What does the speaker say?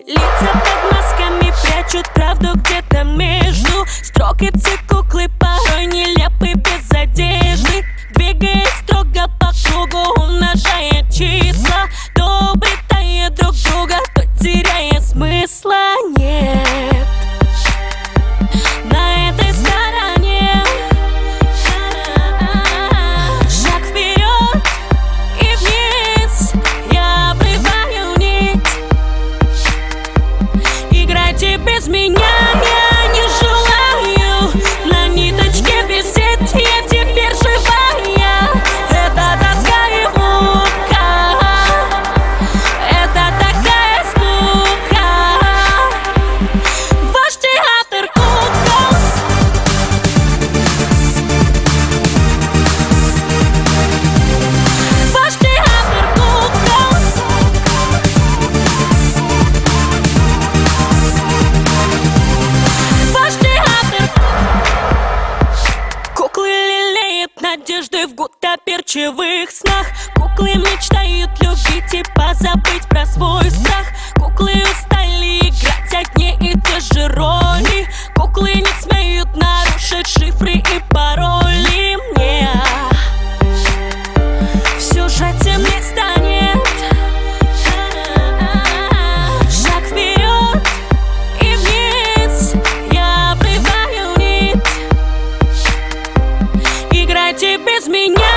Лица под масками прячут правду где-то между строк, и куклы порой нелепы без одежды. Двигаясь строго по кругу, умножая числа, то обретая друг друга, то теряя смысла нет. На этой стороне шаг вперед и вниз, я обрываю нить. Играйте без меня, я не желаю на ниточке висеть, я теперь живая. Это тоска и мука, это такая скука. Ваш театр кукол. Ваш театр кукол. Ваш театр. Куклы лелеют надежды в гутоперчивых снах. Куклы мечтают любить и позабыть про свой страх. Куклы устали играть одни и те же роли. Куклы не смеют нарушить шифры и пароли. Мне все же темнее станет. Шаг вперед и вниз, я обрываю нить. Играйте без меня.